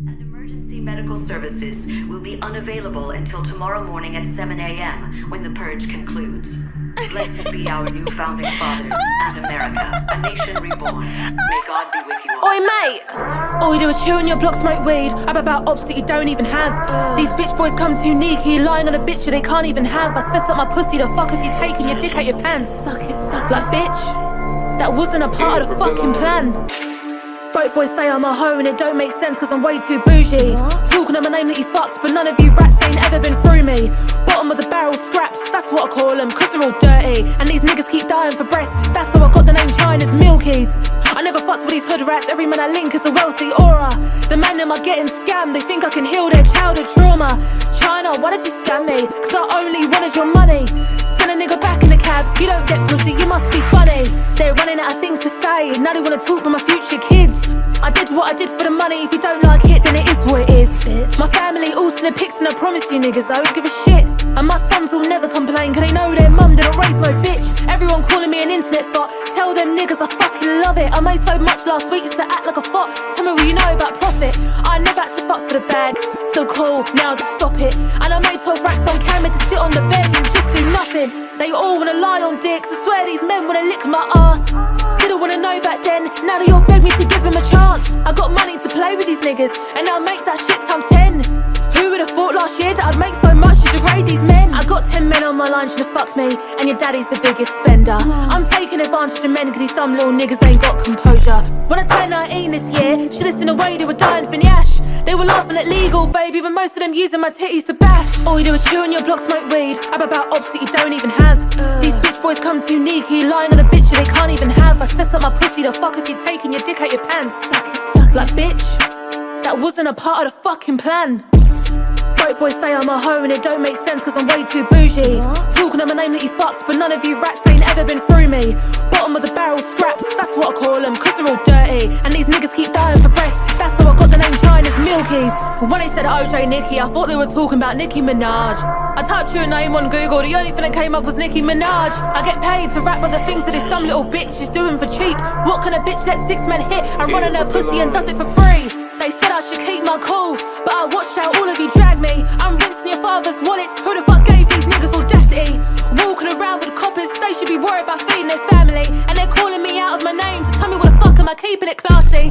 And emergency medical services will be unavailable until tomorrow morning at 7 a.m. when the purge concludes. Blessed be our new founding fathers and America, a nation reborn. May God be with you all. Oi, mate! All you do is chew on your block, smoke weed. I'm about ops that you don't even have. These bitch boys come too sneaky, lying on a bitch that they can't even have. I set up my pussy, the fuck is you taking your dick out your pants? Suck it, like bitch. That wasn't a part of the fucking plan. Broke boys say I'm a hoe and it don't make sense cause I'm way too bougie. Talking of my name that you fucked, but none of you rats ain't ever been through me. Bottom of the barrel scraps, that's what I call them, cause they're all dirty. And these niggas keep dying for breasts, that's how I got the name China's Milkies. I never fucked with these hood rats, every man I link is a wealthy aura. The man them are getting scammed, they think I can heal their childhood trauma. China, why did you scam me? Cause I only wanted your money. Send a nigga back in the cab, you don't get pussy, you must be funny. They're running out of things to say, now they wanna talk about my future kids. I did what I did for the money, if you don't like it, then it is what it is, bitch. My family all send the pics and I promise you niggas I don't give a shit. And my sons will never complain, cause they know their mum didn't raise no bitch. Everyone calling me an internet thought, tell them niggas I fucking love it. I made so much last week just to act like a fuck. Tell me what you know about profit. I never had to fuck for the bag, so cool, now just stop it. And I made 12 racks on camera to sit on the bed and just do nothing. They all wanna lie on dicks, I swear these men wanna lick my ass. Didn't wanna know back then, now they all beg me to give them a chance. I got money to play with these niggas, and I'll make that shit times 10. Who would have thought last year that I'd make so much to degrade these men? I got 10 men on my line trying to fuck me, and your daddy's the biggest spender. I'm taking advantage of men cause these dumb little niggas ain't got composure. When I turned 19 this year, should've seen the way they were dying for Nyash. They were laughing at legal, baby, but most of them using my titties to bash. All you do is chew on your block, smoke weed. I'm about ops that you don't even have. These bitch boys come too sneaky, lying on a bitch that they can't even have. I set up my pussy, the fuck is you taking your dick out your pants? Suck it, like bitch. That wasn't a part of the fucking plan. Broke boys say I'm a hoe and it don't make sense cause I'm way too bougie. Talking of my name that you fucked, but none of you rats ain't ever been through me. Bottom of the barrel scraps, that's what I call them, cause they're all dirty. And these niggas keep dying for breasts, that's how I got the name China's Milkies. When they said OJ Nicki, I thought they were talking about Nicki Minaj. I typed your name on Google, the only thing that came up was Nicki Minaj. I get paid to rap about the things that this dumb little bitch is doing for cheap. What kind of bitch lets 6 men hit and run on her pussy and does it for free? They said I should keep my cool, but I watched how all of you drag me. I'm rinsing your father's wallets, who the fuck gave these niggas audacity? Walking around with coppers, they should be worried about feeding their family. And they're calling me out of my name to tell me what the fuck am I keeping it classy?